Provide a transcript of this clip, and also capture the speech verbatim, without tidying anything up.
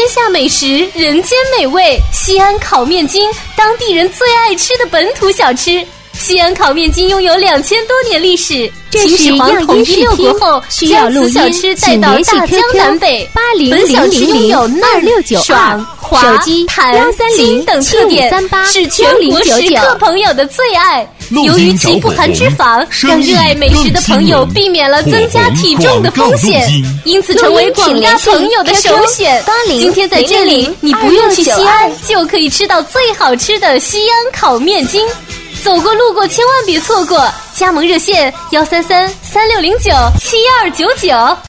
下美食，人间美味，西安烤面筋，当地人最爱吃的本土小吃。西安烤面筋拥有两千多年历史，秦始皇统一六国后，将此小吃带到大江南北。本小吃拥有嫩、爽、滑、弹、筋等特点，是全国食客朋友的最爱。由于其不含脂肪，让热爱美食的朋友避免了增加体重的风险，因此成为广大朋友的首选。今天在这里，你不用去西安，就可以吃到最好吃的西安烤面筋。走过路过千万别错过，加盟热线幺三三三六零九七二九九。